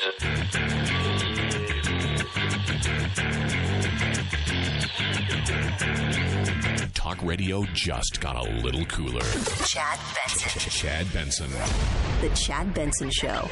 Talk radio just got a little cooler. Chad Benson. Chad Benson. The Chad Benson Show.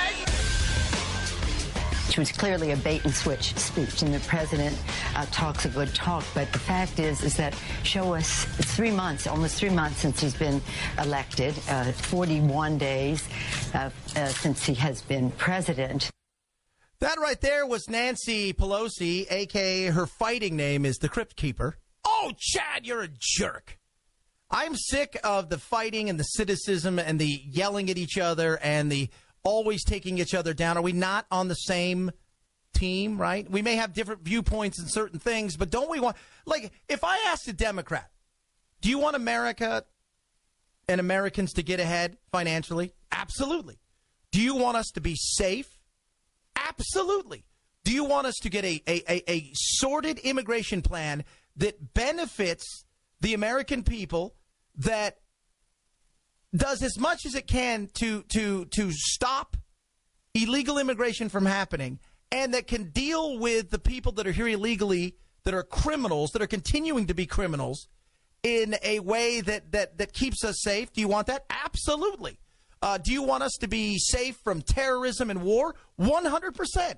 Which was clearly a bait-and-switch speech, and the president talks a good talk, but the fact is that show us, it's 3 months, almost 3 months since he's been elected, 41 days since he has been president. That right there was Nancy Pelosi, a.k.a. her fighting name is the Crypt Keeper. Oh, Chad, you're a jerk. I'm sick of the fighting and the cynicism and the yelling at each other and the always taking each other down. Are we not on the same team, right? We may have different viewpoints in certain things, but don't we want, like, if I asked a Democrat, do you want America and Americans to get ahead financially? Absolutely. Do you want us to be safe? Absolutely. Do you want us to get a sorted immigration plan that benefits the American people, that does as much as it can to stop illegal immigration from happening, and that can deal with the people that are here illegally, that are criminals, that are continuing to be criminals, in a way that keeps us safe? Do you want that? Absolutely. Do you want us to be safe from terrorism and war? 100%.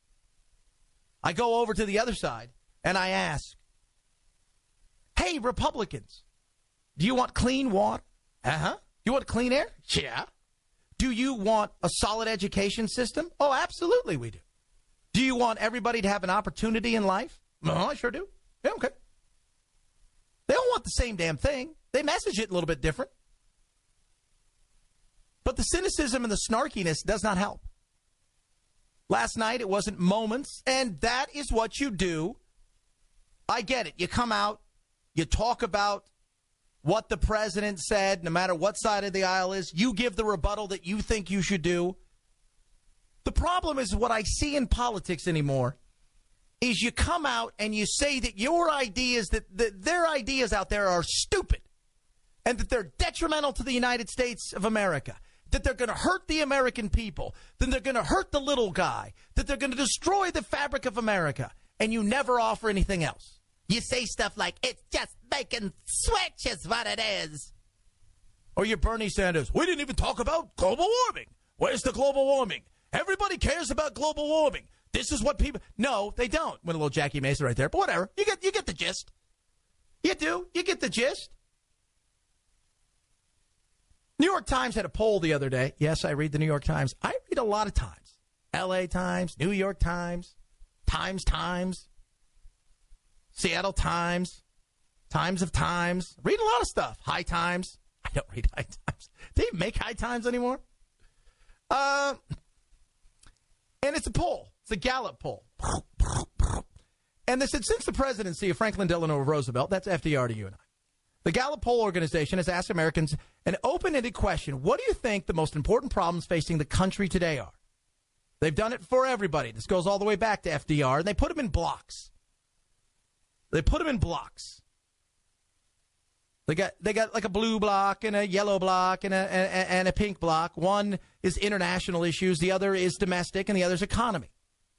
I go over to the other side and I ask, hey, Republicans, do you want clean water? Uh-huh. You want clean air? Yeah. Do you want a solid education system? Oh, absolutely we do. Do you want everybody to have an opportunity in life? I sure do. Yeah, okay. They don't want the same damn thing. They message it a little bit different. But the cynicism and the snarkiness does not help. Last night it wasn't moments, and that is what you do. I get it. You come out, you talk about what the president said, no matter what side of the aisle is. You give the rebuttal that you think you should do. The problem is what I see in politics anymore is you come out and you say that your ideas, that their ideas out there are stupid and that they're detrimental to the United States of America, that they're going to hurt the American people, then they're going to hurt the little guy, that they're going to destroy the fabric of America, and you never offer anything else. You say stuff like, it's just making switch is what it is. Or you're Bernie Sanders. We didn't even talk about global warming. Where's the global warming? Everybody cares about global warming. This is what people... No, they don't. Went a little Jackie Mason right there. But whatever. You get the gist. You do. You get the gist. New York Times had a poll the other day. Yes, I read the New York Times. I read a lot of Times. L.A. Times, New York Times, Times, Seattle Times, Times of Times. Read a lot of stuff. High Times. I don't read High Times. Do they make High Times anymore? And it's a poll. It's a Gallup poll. And they said, since the presidency of Franklin Delano Roosevelt, that's FDR to you and I, the Gallup poll organization has asked Americans an open-ended question. What do you think the most important problems facing the country today are? They've done it for everybody. This goes all the way back to FDR, and they put them in blocks. They got like a blue block and a yellow block and a pink block. One is international issues. The other is domestic, and the other is economy.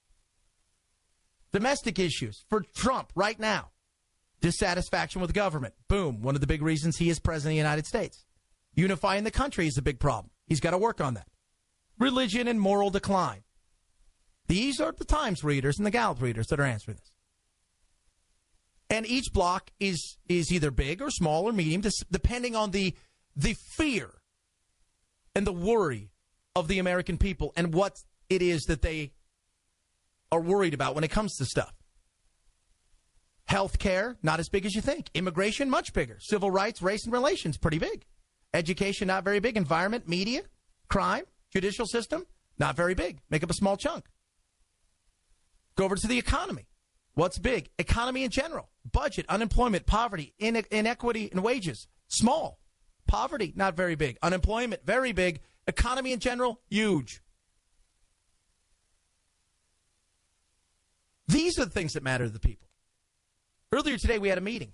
Domestic issues for Trump right now. Dissatisfaction with government. Boom. One of the big reasons he is president of the United States. Unifying the country is a big problem. He's got to work on that. Religion and moral decline. These are the Times readers and the Gallup readers that are answering this. And each block is either big or small or medium, depending on the fear and the worry of the American people and what it is that they are worried about when it comes to stuff. Health care, not as big as you think. Immigration, much bigger. Civil rights, race, and relations, pretty big. Education, not very big. Environment, media, crime, judicial system, not very big. Make up a small chunk. Go over to the economy. What's big? Economy in general. Budget, unemployment, poverty, inequity in wages, small. Poverty, not very big. Unemployment, very big. Economy in general, huge. These are the things that matter to the people. Earlier today, we had a meeting.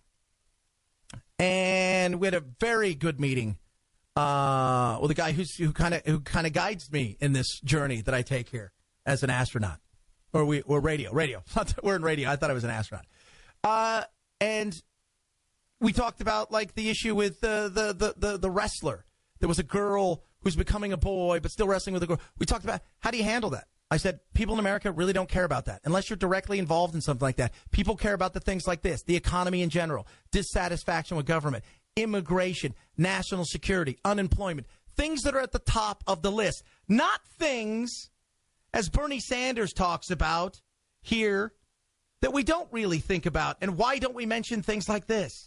And we had a very good meeting with a guy who kind of guides me in this journey that I take here. as an astronaut. Or radio. We're in radio. I thought I was an astronaut. And we talked about, like, the issue with the wrestler. There was a girl who's becoming a boy but still wrestling with a girl. We talked about, how do you handle that? I said, people in America really don't care about that unless you're directly involved in something like that. People care about the things like this, the economy in general, dissatisfaction with government, immigration, national security, unemployment, things that are at the top of the list, not things, as Bernie Sanders talks about here, that we don't really think about. And why don't we mention things like this?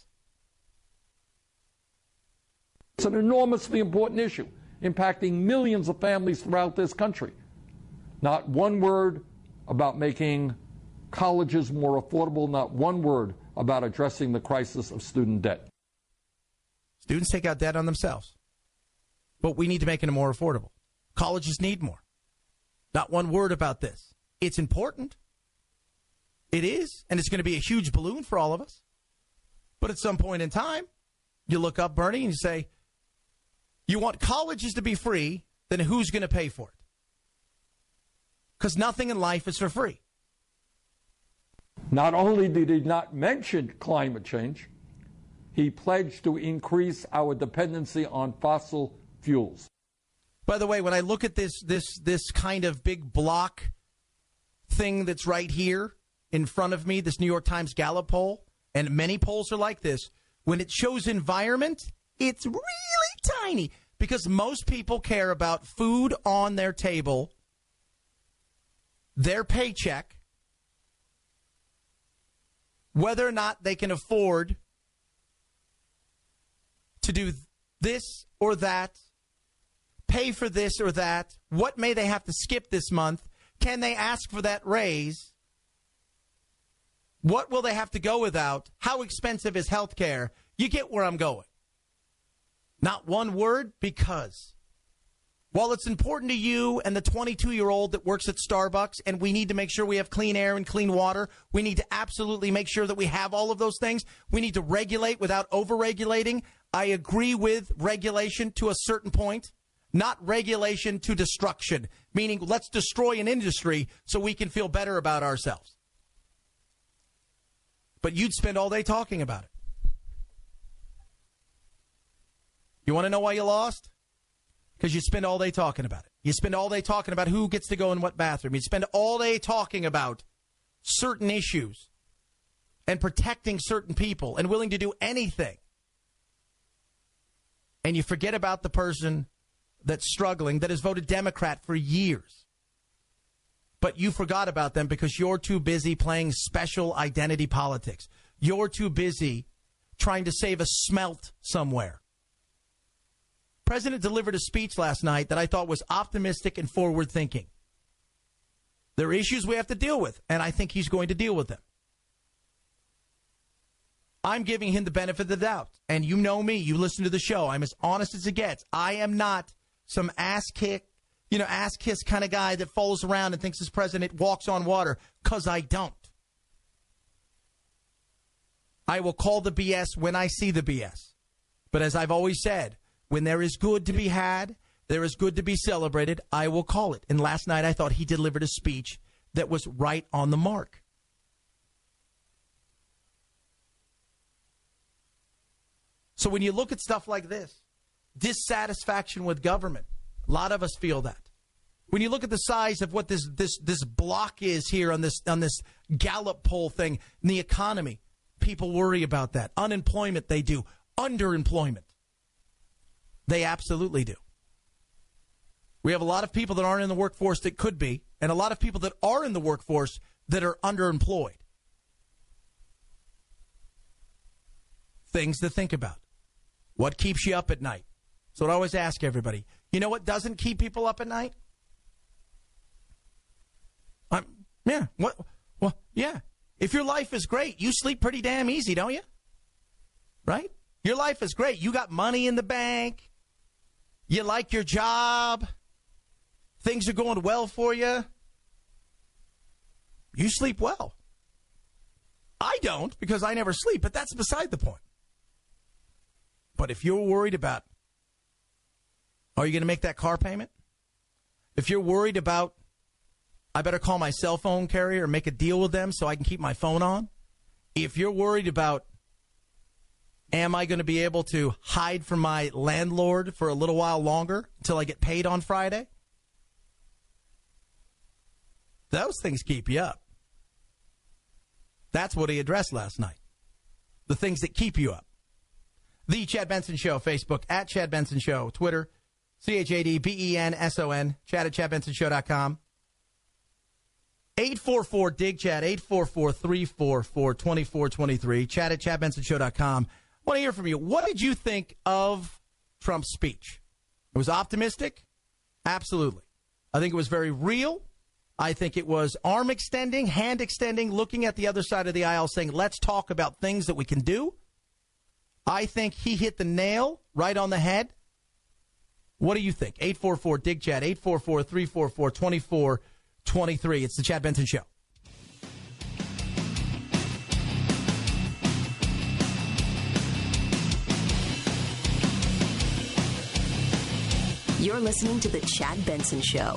It's an enormously important issue impacting millions of families throughout this country. Not one word about making colleges more affordable, not one word about addressing the crisis of student debt. Students take out debt on themselves, but we need to make it more affordable. Colleges need more. Not one word about this. It's important. It is, and it's going to be a huge balloon for all of us. But at some point in time, you look up, Bernie, and you say, you want colleges to be free, then who's going to pay for it? Because nothing in life is for free. Not only did he not mention climate change, he pledged to increase our dependency on fossil fuels. By the way, when I look at this kind of big block thing that's right here in front of me, this New York Times Gallup poll, and many polls are like this, when it shows environment, it's really tiny because most people care about food on their table, their paycheck, whether or not they can afford to do this or that, pay for this or that, what may they have to skip this month, can they ask for that raise, what will they have to go without, how expensive is health care. You get where I'm going. Not one word, because while it's important to you and the 22-year-old that works at Starbucks, and we need to make sure we have clean air and clean water, we need to absolutely make sure that we have all of those things. We need to regulate without over-regulating. I agree with regulation to a certain point, not regulation to destruction, meaning let's destroy an industry so we can feel better about ourselves. But you'd spend all day talking about it. You want to know why you lost? Because you spend all day talking about it. You spend all day talking about who gets to go in what bathroom. You spend all day talking about certain issues and protecting certain people and willing to do anything. And you forget about the person that's struggling, that has voted Democrat for years. But you forgot about them because you're too busy playing special identity politics. You're too busy trying to save a smelt somewhere. President delivered a speech last night that I thought was optimistic and forward-thinking. There are issues we have to deal with, and I think he's going to deal with them. I'm giving him the benefit of the doubt. And you know me. You listen to the show. I'm as honest as it gets. I am not some ass kiss kind of guy that follows around and thinks his president walks on water, because I don't. I will call the BS when I see the BS. But as I've always said, when there is good to be had, there is good to be celebrated, I will call it. And last night I thought he delivered a speech that was right on the mark. So when you look at stuff like this, dissatisfaction with government, a lot of us feel that. When you look at the size of what this block is here on this Gallup poll thing in the economy, people worry about that. Unemployment, they do. Underemployment, they absolutely do. We have a lot of people that aren't in the workforce that could be, and a lot of people that are in the workforce that are underemployed. Things to think about. What keeps you up at night? So I always ask everybody, you know what doesn't keep people up at night? Yeah. If your life is great, you sleep pretty damn easy, don't you? Right? Your life is great. You got money in the bank. You like your job. Things are going well for you. You sleep well. I don't, because I never sleep, but that's beside the point. But if you're worried about, are you going to make that car payment? If you're worried about, I better call my cell phone carrier and make a deal with them so I can keep my phone on. If you're worried about, am I going to be able to hide from my landlord for a little while longer until I get paid on Friday? Those things keep you up. That's what he addressed last night. The things that keep you up. The Chad Benson Show, Facebook, at Chad Benson Show, Twitter, ChadBenson, Chad at ChadBensonShow.com. 844-DIG-CHAD, 844-344-2423, Chad at ChadBensonShow.com. I want to hear from you. What did you think of Trump's speech? It was optimistic? Absolutely. I think it was very real. I think it was arm extending, hand extending, looking at the other side of the aisle, saying, let's talk about things that we can do. I think he hit the nail right on the head. What do you think? 844-DIG-CHAD, 844-344-2423. It's the Chad Benson Show. You're listening to the Chad Benson Show.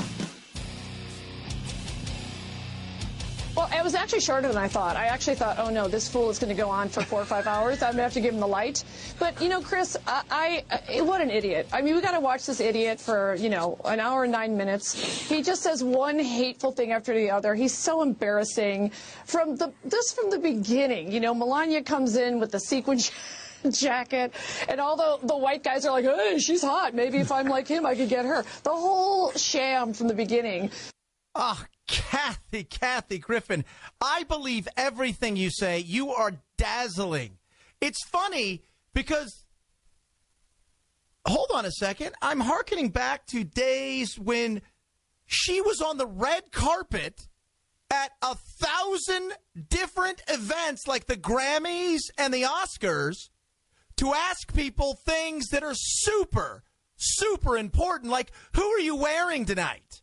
Well, it was actually shorter than I thought. I actually thought, oh, no, this fool is going to go on for 4 or 5 hours. I'm going to have to give him the light. But, you know, Chris, what an idiot. I mean, we got to watch this idiot for, you know, an hour and 9 minutes. He just says one hateful thing after the other. He's so embarrassing. From the beginning, you know, Melania comes in with the sequin jacket, and all the white guys are like, hey, she's hot. Maybe if I'm like him, I could get her. The whole sham from the beginning. Oh, Kathy Griffin, I believe everything you say. You are dazzling. It's funny because, hold on a second, I'm hearkening back to days when she was on the red carpet at 1,000 different events like the Grammys and the Oscars to ask people things that are super, super important, like, who are you wearing tonight?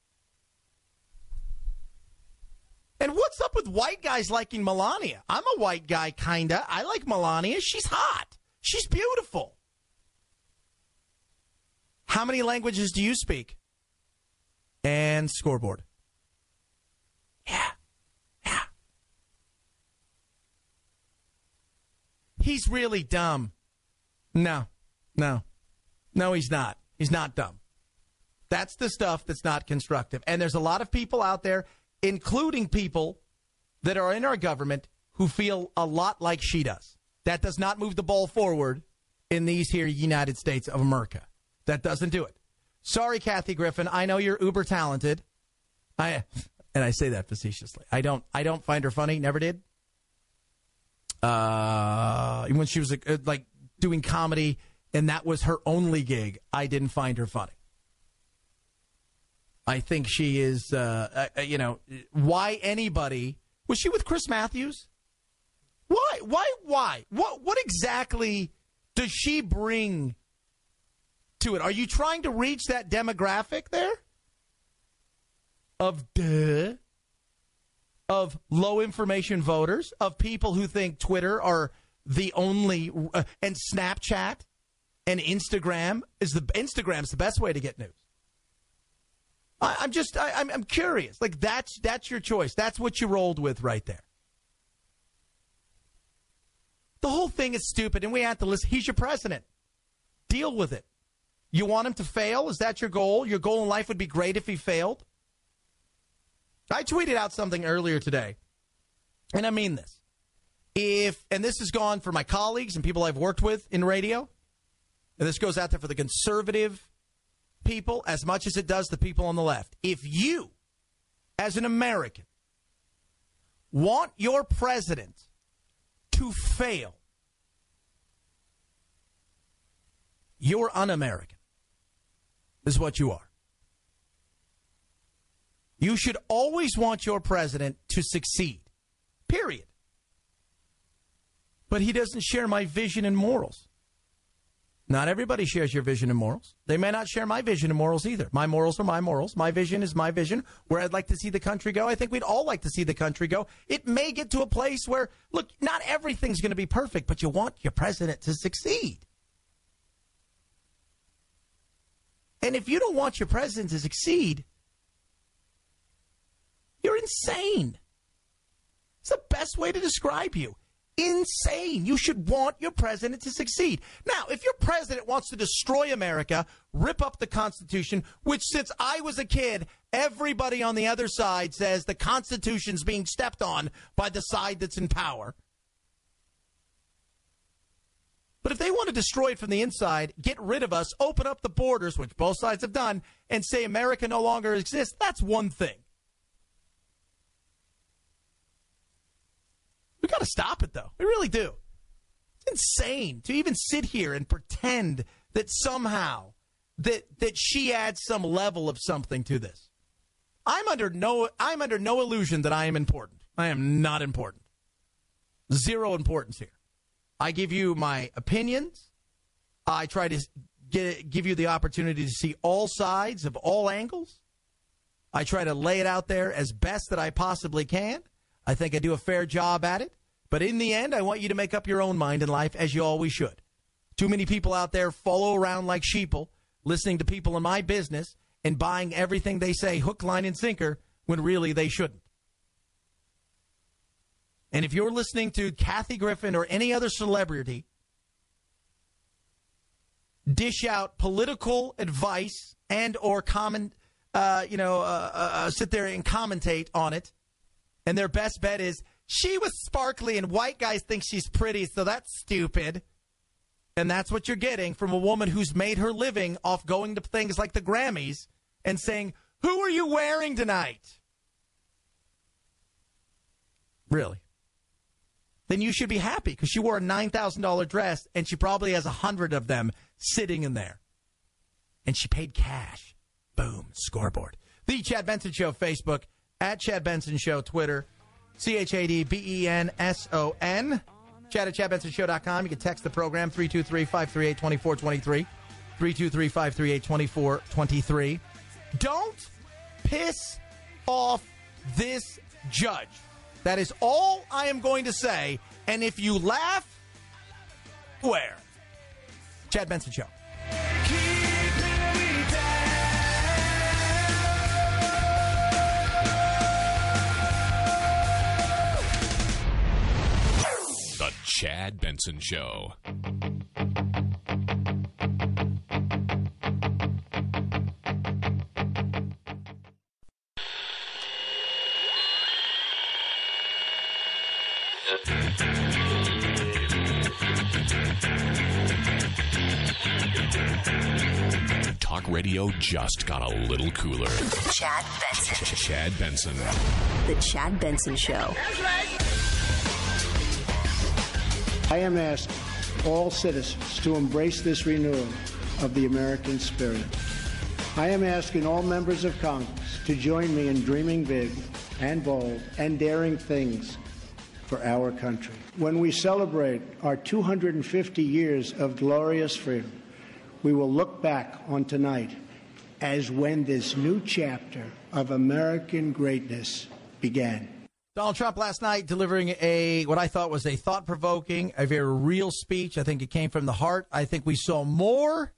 And what's up with white guys liking Melania? I'm a white guy, kinda. I like Melania. She's hot. She's beautiful. How many languages do you speak? And scoreboard. Yeah. He's really dumb. No, he's not. He's not dumb. That's the stuff that's not constructive. And there's a lot of people out there, including people that are in our government, who feel a lot like she does. That does not move the ball forward in these here United States of America. That doesn't do it. Sorry, Kathy Griffin. I know you're uber talented. And I say that facetiously. I don't find her funny. Never did. When she was like doing comedy and that was her only gig, I didn't find her funny. I think she is, why anybody, was she with Chris Matthews? Why? What exactly does she bring to it? Are you trying to reach that demographic there? Of low information voters, of people who think Twitter are the only, and Snapchat and Instagram's the best way to get news. I'm curious. Like, that's your choice. That's what you rolled with right there. The whole thing is stupid, and we have to listen. He's your president. Deal with it. You want him to fail? Is that your goal? Your goal in life would be great if he failed? I tweeted out something earlier today, and I mean this. And this has gone for my colleagues and people I've worked with in radio, and this goes out there for the conservative people as much as it does the people on the left. If you, as an American, want your president to fail, you're un-American, is what you are. You should always want your president to succeed, period. But he doesn't share my vision and morals. Not everybody shares your vision and morals. They may not share my vision and morals either. My morals are my morals. My vision is my vision. Where I'd like to see the country go, I think we'd all like to see the country go. It may get to a place where, look, not everything's going to be perfect, but you want your president to succeed. And if you don't want your president to succeed, insane. It's the best way to describe you. Insane. You should want your president to succeed. Now, if your president wants to destroy America, rip up the Constitution, which since I was a kid, everybody on the other side says the Constitution's being stepped on by the side that's in power. But if they want to destroy it from the inside, get rid of us, open up the borders, which both sides have done, and say America no longer exists, that's one thing. We got to stop it, though. We really do. It's insane to even sit here and pretend that somehow that she adds some level of something to this. I'm under no illusion that I am important. I am not important. Zero importance here. I give you my opinions. I try to give you the opportunity to see all sides of all angles. I try to lay it out there as best that I possibly can. I think I do a fair job at it. But in the end, I want you to make up your own mind in life, as you always should. Too many people out there follow around like sheeple, listening to people in my business and buying everything they say hook, line, and sinker when really they shouldn't. And if you're listening to Kathy Griffin or any other celebrity dish out political advice and or sit there and commentate on it, and their best bet is, she was sparkly and white guys think she's pretty, so that's stupid. And that's what you're getting from a woman who's made her living off going to things like the Grammys and saying, who are you wearing tonight? Really? Then you should be happy because she wore a $9,000 dress and she probably has 100 of them sitting in there. And she paid cash. Boom. Scoreboard. The Chad Benson Show, Facebook, at Chad Benson Show, Twitter, ChadBenson. Chad at ChadBensonShow.com. You can text the program, 323-538-2423. 323-538-2423. Don't piss off this judge. That is all I am going to say. And if you laugh, where? Chad Benson Show. The Chad Benson Show. Talk radio just got a little cooler. Chad Benson. Chad Benson. The Chad Benson Show. I am asking all citizens to embrace this renewal of the American spirit. I am asking all members of Congress to join me in dreaming big and bold and daring things for our country. When we celebrate our 250 years of glorious freedom, we will look back on tonight as when this new chapter of American greatness began. Donald Trump last night delivering what I thought was a thought-provoking, a very real speech. I think it came from the heart. I think we saw more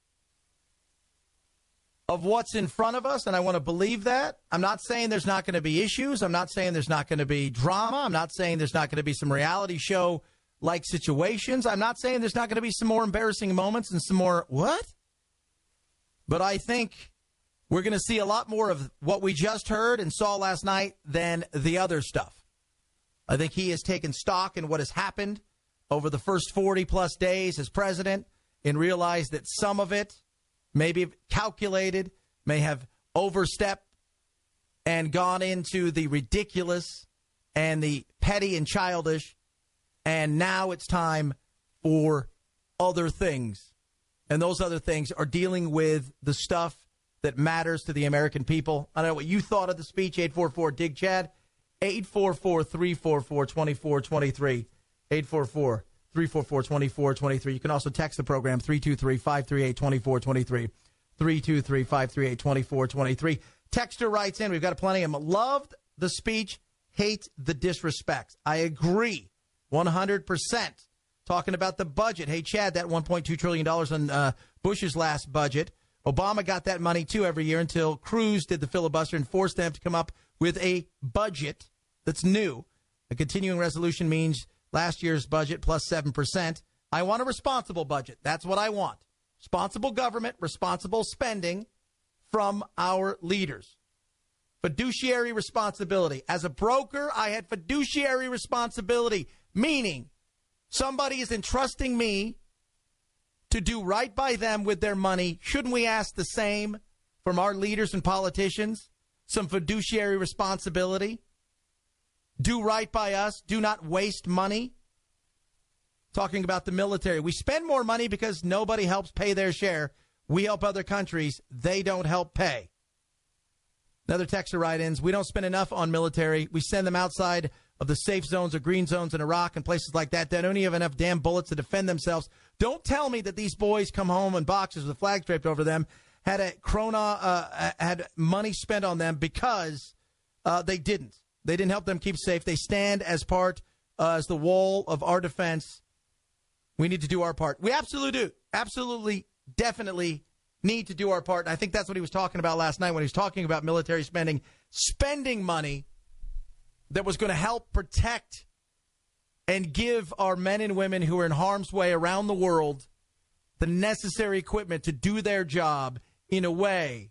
of what's in front of us, and I want to believe that. I'm not saying there's not going to be issues. I'm not saying there's not going to be drama. I'm not saying there's not going to be some reality show-like situations. I'm not saying there's not going to be some more embarrassing moments and some more what? But I think we're going to see a lot more of what we just heard and saw last night than the other stuff. I think he has taken stock in what has happened over the first 40-plus days as president and realized that some of it may be calculated, may have overstepped and gone into the ridiculous and the petty and childish, and now it's time for other things. And those other things are dealing with the stuff that matters to the American people. I don't know what you thought of the speech. 844-DIG-CHAD, 844-344-2423, 844-344-2423. You can also text the program, 323-538-2423, 323-538-2423. Texter writes in, we've got plenty of them. Loved the speech, hate the disrespect. I agree 100%. Talking about the budget. Hey, Chad, that $1.2 trillion on Bush's last budget Obama got that money, too, every year until Cruz did the filibuster and forced them to come up with a budget that's new. A continuing resolution means last year's budget plus 7%. I want a responsible budget. That's what I want. Responsible government, responsible spending from our leaders. Fiduciary responsibility. As a broker, I had fiduciary responsibility, meaning somebody is entrusting me to do right by them with their money. Shouldn't we ask the same from our leaders and politicians? Some fiduciary responsibility. Do right by us. Do not waste money. Talking about the military. We spend more money because nobody helps pay their share. We help other countries. They don't help pay. Another texter write-ins. We don't spend enough on military. We send them outside of the safe zones or green zones in Iraq and places like that. They don't even have enough damn bullets to defend themselves. Don't tell me that these boys come home in boxes with a flag draped over them, had money spent on them because they didn't. They didn't help them keep safe. They stand as part, as the wall of our defense. We need to do our part. We absolutely do. Absolutely, definitely need to do our part. And I think that's what he was talking about last night when he was talking about military spending. Spending money that was going to help protect and give our men and women who are in harm's way around the world the necessary equipment to do their job in a way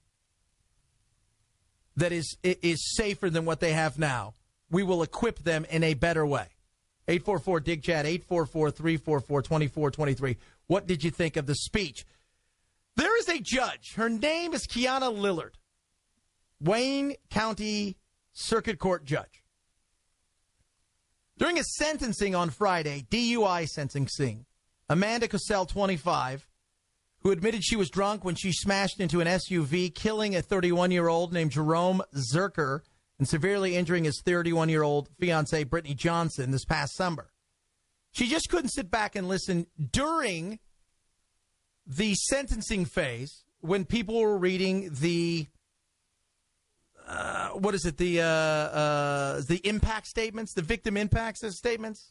that is safer than what they have now. We will equip them in a better way. 844-DIG-CHAT, 844-344-2423. What did you think of the speech? There is a judge. Her name is Kiana Lillard, Wayne County Circuit Court judge. During a sentencing on Friday, DUI sentencing, Amanda Cosell, 25, who admitted she was drunk when she smashed into an SUV, killing a 31-year-old named Jerome Zerker and severely injuring his 31-year-old fiancée, Brittany Johnson, this past summer. She just couldn't sit back and listen during the sentencing phase when people were reading the the impact statements, the victim impact statements.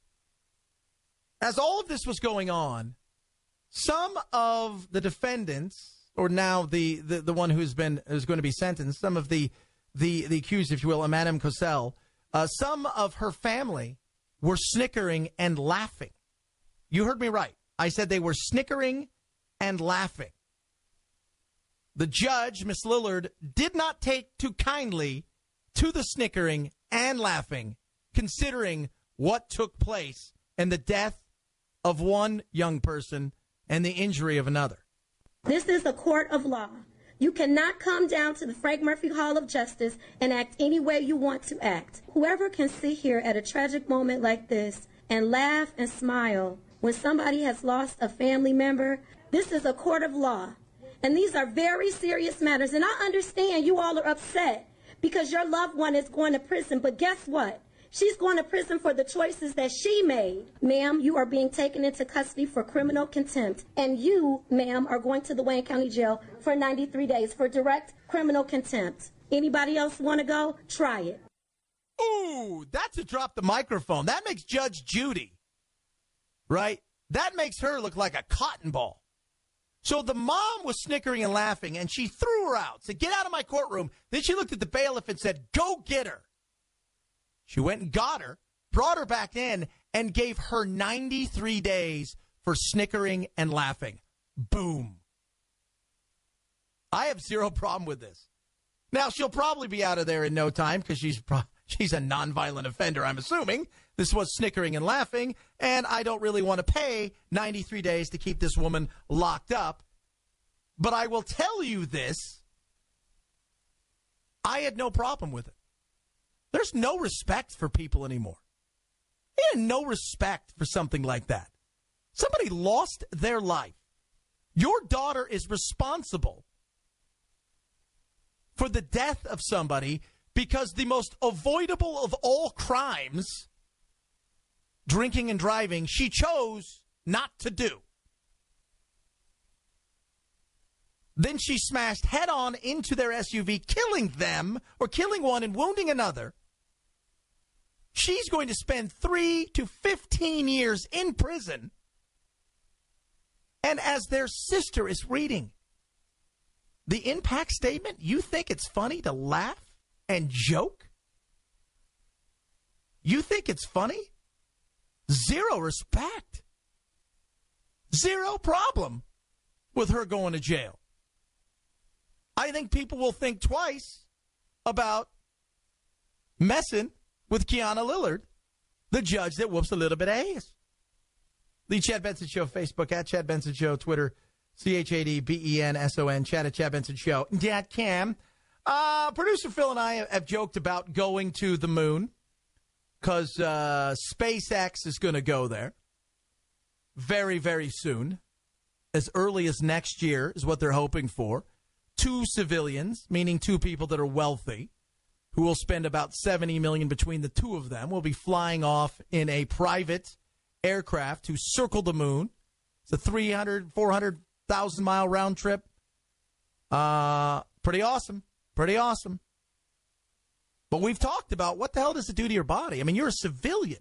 As all of this was going on, some of the defendants, or now the one who's going to be sentenced, some of the accused, if you will, Madame Cosell, some of her family were snickering and laughing. You heard me right. I said they were snickering and laughing. The judge, Miss Lillard, did not take too kindly to the snickering and laughing, considering what took place and the death of one young person and the injury of another. This is a court of law. You cannot come down to the Frank Murphy Hall of Justice and act any way you want to act. Whoever can sit here at a tragic moment like this and laugh and smile when somebody has lost a family member, this is a court of law. And these are very serious matters. And I understand you all are upset because your loved one is going to prison. But guess what? She's going to prison for the choices that she made. Ma'am, you are being taken into custody for criminal contempt. And you, ma'am, are going to the Wayne County Jail for 93 days for direct criminal contempt. Anybody else want to go? Try it. Ooh, that's a drop the microphone. That makes Judge Judy, right? That makes her look like a cotton ball. So the mom was snickering and laughing, and she threw her out, said, "Get out of my courtroom." Then she looked at the bailiff and said, "Go get her." She went and got her, brought her back in, and gave her 93 days for snickering and laughing. Boom. I have zero problem with this. Now, she'll probably be out of there in no time because she's a nonviolent offender, I'm assuming. This was snickering and laughing, and I don't really want to pay 93 days to keep this woman locked up. But I will tell you this. I had no problem with it. There's no respect for people anymore. They had no respect for something like that. Somebody lost their life. Your daughter is responsible for the death of somebody because the most avoidable of all crimes, drinking and driving, she chose not to do. Then she smashed head on into their SUV, killing them, or killing one and wounding another. She's going to spend 3 to 15 years in prison. And as their sister is reading The impact statement, you think it's funny to laugh and joke? You think it's funny? Zero respect. Zero problem with her going to jail. I think people will think twice about messing with Kiana Lillard, the judge that whoops a little bit of ass. The Chad Benson Show, Facebook at Chad Benson Show, Twitter, ChadBenson, Chad at ChadBensonShow.com. Producer Phil and I have joked about going to the moon because SpaceX is going to go there very, very soon. As early as next year is what they're hoping for. 2 civilians, meaning 2 people that are wealthy, who will spend about $70 million between the 2 of them, will be flying off in a private aircraft to circle the moon. It's a 400,000-mile round trip. Pretty awesome. Pretty awesome. But we've talked about what the hell does it do to your body? I mean, you're a civilian.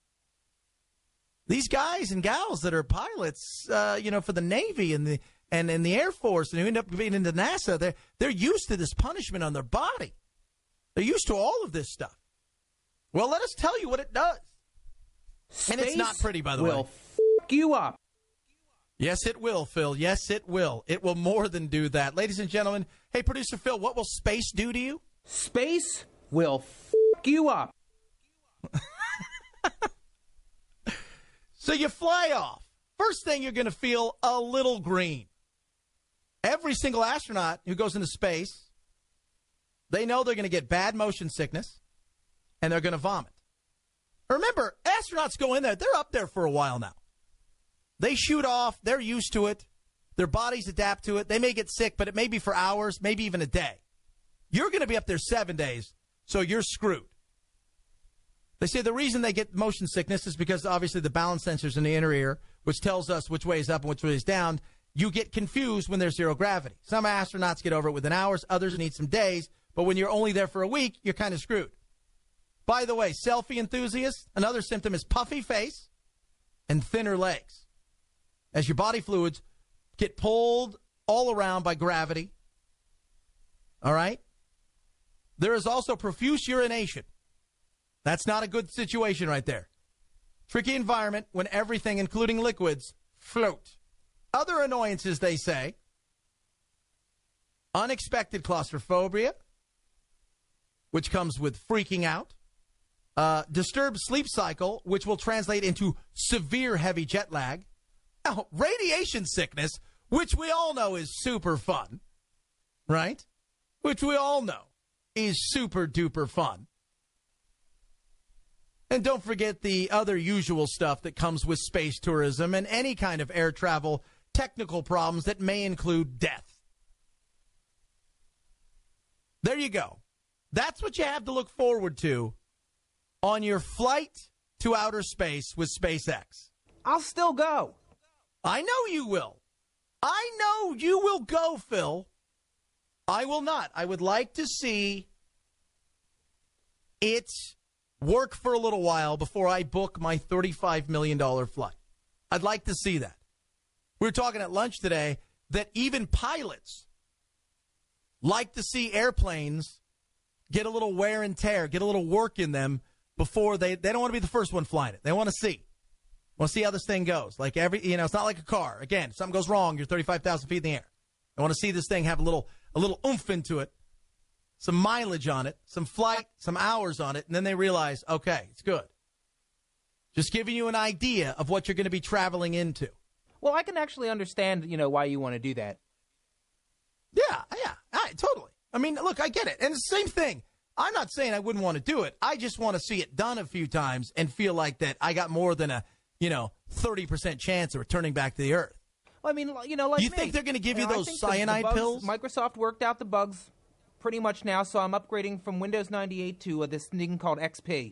These guys and gals that are pilots, for the Navy and the Air Force and who end up being into NASA, they're used to this punishment on their body. They're used to all of this stuff. Well, let us tell you what it does. And it's not pretty, by the way. Will f*** you up. Yes, it will, Phil. Yes, it will. It will more than do that. Ladies and gentlemen, hey, Producer Phil, what will space do to you? Space will f*** you up. So you fly off. First thing, you're going to feel a little green. Every single astronaut who goes into space, they know they're going to get bad motion sickness, and they're going to vomit. Remember, astronauts go in there. They're up there for a while now. They shoot off. They're used to it. Their bodies adapt to it. They may get sick, but it may be for hours, maybe even a day. You're going to be up there 7 days, so you're screwed. They say the reason they get motion sickness is because, obviously, the balance sensors in the inner ear, which tells us which way is up and which way is down, you get confused when there's zero gravity. Some astronauts get over it within hours. Others need some days. But when you're only there for a week, you're kind of screwed. By the way, selfie enthusiasts, another symptom is puffy face and thinner legs, as your body fluids get pulled all around by gravity. All right? There is also profuse urination. That's not a good situation right there. Tricky environment when everything, including liquids, float. Other annoyances, they say: unexpected claustrophobia, which comes with freaking out. Disturbed sleep cycle, which will translate into severe heavy jet lag. Now, radiation sickness, which we all know is super fun, right? Which we all know is super duper fun. And don't forget the other usual stuff that comes with space tourism and any kind of air travel, technical problems that may include death. There you go. That's what you have to look forward to on your flight to outer space with SpaceX. I'll still go. I know you will. I know you will go, Phil. I will not. I would like to see it work for a little while before I book my $35 million flight. I'd like to see that. We were talking at lunch today that even pilots like to see airplanes get a little wear and tear, get a little work in them before they don't want to be the first one flying it. They want to see. Want to see how this thing goes. Like it's not like a car. Again, if something goes wrong, you're 35,000 feet in the air. I want to see this thing have a little oomph into it, some mileage on it, some flight, some hours on it, and then they realize, okay, it's good. Just giving you an idea of what you're going to be traveling into. Well, I can actually understand, why you want to do that. Yeah, totally. I mean, look, I get it. And it's the same thing. I'm not saying I wouldn't want to do it. I just want to see it done a few times and feel like that I got more than a, 30% chance of returning back to the Earth. Well, I mean, like you me. think they're going to give you those cyanide pills? Microsoft worked out the bugs pretty much now, so I'm upgrading from Windows 98 to this thing called XP.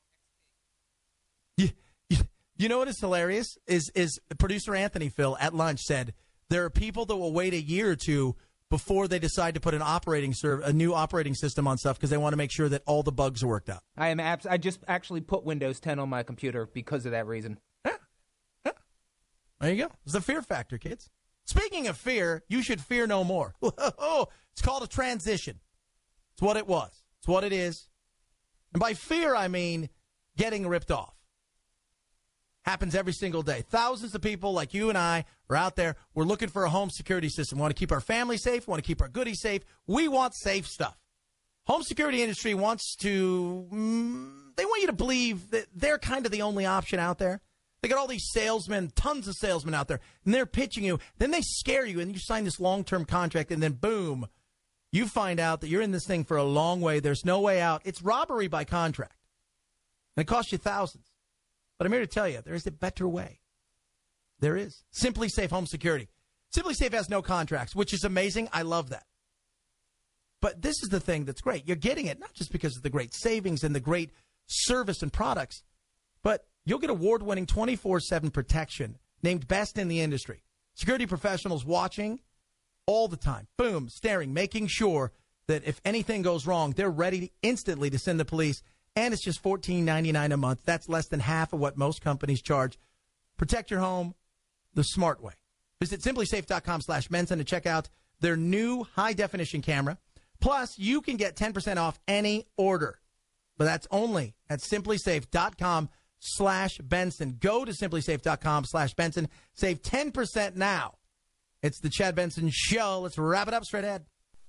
You know what is hilarious? Is producer Anthony, Phil, at lunch said there are people that will wait a year or two before they decide to put a new operating system on stuff because they want to make sure that all the bugs are worked out. I just actually put Windows 10 on my computer because of that reason. Yeah. There you go. It's the fear factor, kids. Speaking of fear, you should fear no more. It's called a transition. It's what it was. It's what it is. And by fear, I mean getting ripped off. Happens every single day. Thousands of people like you and I are out there. We're looking for a home security system. We want to keep our family safe. We want to keep our goodies safe. We want safe stuff. Home security industry wants to, they want you to believe that they're kind of the only option out there. They got all these salesmen, tons of salesmen out there, and they're pitching you. Then they scare you, and you sign this long-term contract, and then boom, you find out that you're in this thing for a long way. There's no way out. It's robbery by contract. And it costs you thousands. But I'm here to tell you, there is a better way. There is. Simply Safe Home Security. Simply Safe has no contracts, which is amazing. I love that. But this is the thing that's great. You're getting it not just because of the great savings and the great service and products, but you'll get award-winning 24/7 protection named best in the industry. Security professionals watching all the time. Boom, staring, making sure that if anything goes wrong, they're ready instantly to send the police. And it's just $14.99 a month. That's less than half of what most companies charge. Protect your home the smart way. Visit simplysafe.com/Benson to check out their new high-definition camera. Plus, you can get 10% off any order. But that's only at simplysafe.com/Benson. Go to simplysafe.com/Benson. Save 10% now. It's the Chad Benson Show. Let's wrap it up straight ahead.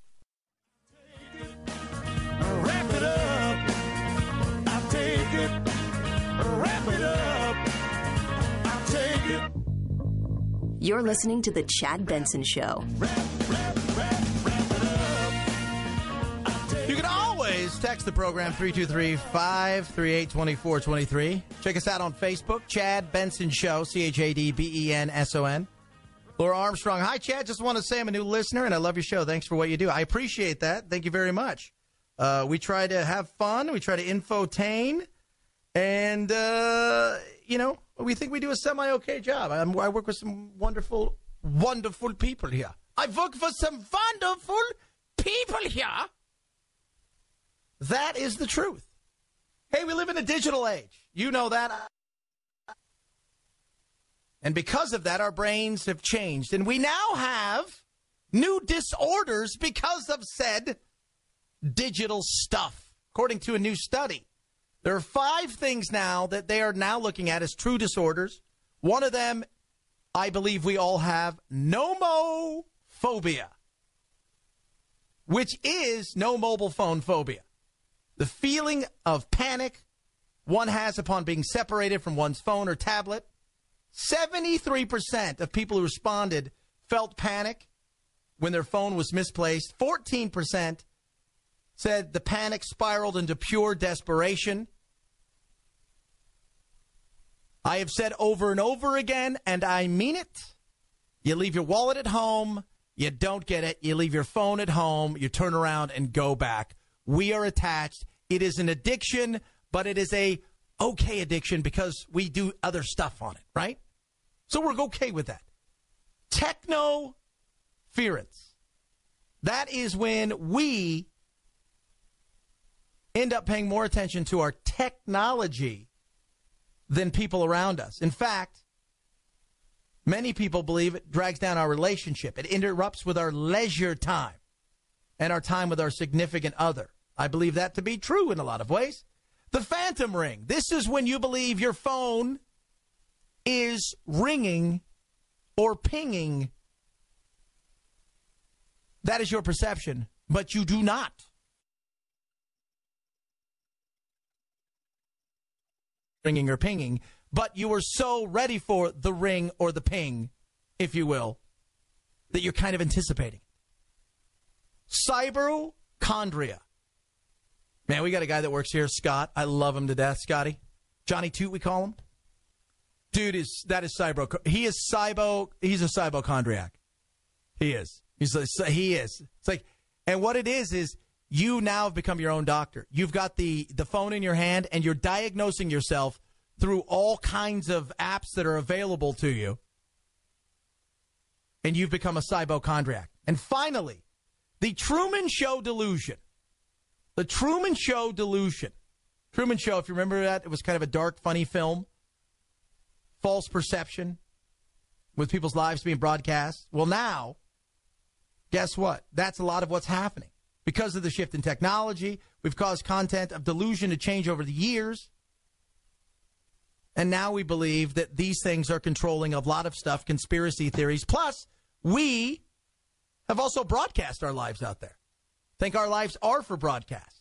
Wrap it up. I'll take it. Wrap it up. I'll take it. You're listening to the Chad Benson Show. You can always text the program 323-538-2423. Check us out on Facebook, Chad Benson Show, ChadBenson. Laura Armstrong. Hi, Chad. Just want to say I'm a new listener, and I love your show. Thanks for what you do. I appreciate that. Thank you very much. We try to have fun. We try to infotain. And, we think we do a semi-okay job. I work with some wonderful, wonderful people here. I work for some wonderful people here. That is the truth. Hey, we live in a digital age. You know that. And because of that, our brains have changed. And we now have new disorders because of said digital stuff. According to a new study, there are 5 things now that they are now looking at as true disorders. One of them, I believe we all have, nomophobia, which is no mobile phone phobia. The feeling of panic one has upon being separated from one's phone or tablet. 73% of people who responded felt panic when their phone was misplaced. 14% said the panic spiraled into pure desperation. I have said over and over again, and I mean it, you leave your wallet at home, you don't get it, you leave your phone at home, you turn around and go back. We are attached. It is an addiction, but it is a okay addiction because we do other stuff on it, right? So we're okay with that. Technoference. That is when we end up paying more attention to our technology than people around us. In fact, many people believe it drags down our relationship. It interrupts with our leisure time and our time with our significant other. I believe that to be true in a lot of ways. The phantom ring. This is when you believe your phone is ringing or pinging. That is your perception, but you do not. Ringing or pinging, but you are so ready for the ring or the ping, if you will, that you're kind of anticipating. Cyberchondria. Man, we got a guy that works here, Scott. I love him to death, Scotty. Johnny Toot, we call him. Dude, that is cyber. He's a cybochondriac. He is. He is. It's like, and what it is you now have become your own doctor. You've got the phone in your hand, and you're diagnosing yourself through all kinds of apps that are available to you. And you've become a cybochondriac. And finally, the Truman Show delusion. The Truman Show delusion. Truman Show, if you remember that, it was kind of a dark, funny film. False perception. with people's lives being broadcast. Well, now, guess what? That's a lot of what's happening. Because of the shift in technology, we've caused content of delusion to change over the years. And now we believe that these things are controlling a lot of stuff, conspiracy theories. Plus, we have also broadcast our lives out there. Think our lives are for broadcast.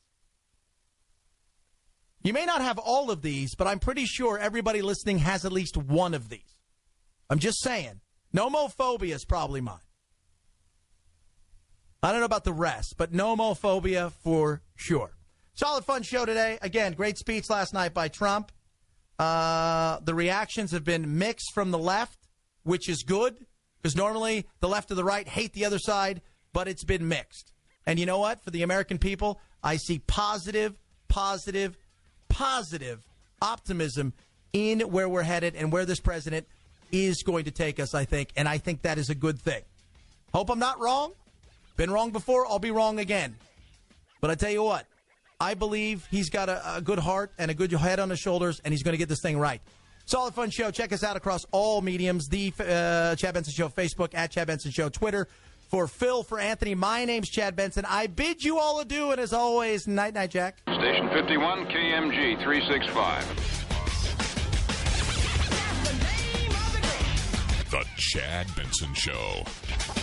You may not have all of these, but I'm pretty sure everybody listening has at least one of these. I'm just saying, nomophobia is probably mine. I don't know about the rest, but nomophobia for sure. Solid fun show today. Again, great speech last night by Trump. The reactions have been mixed from the left, which is good, because normally the left and the right hate the other side, but it's been mixed. And you know what? For the American people, I see positive optimism in where we're headed and where this president is going to take us, I think. And I think that is a good thing. Hope I'm not wrong. Been wrong before. I'll be wrong again. But I tell you what, I believe he's got a good heart and a good head on his shoulders, and he's going to get this thing right. Solid fun show. Check us out across all mediums. The Chad Benson Show, Facebook, at Chad Benson Show, Twitter. For Phil, for Anthony, my name's Chad Benson. I bid you all adieu, and as always, night, Jack. Station 51, KMG 365. The Chad Benson Show.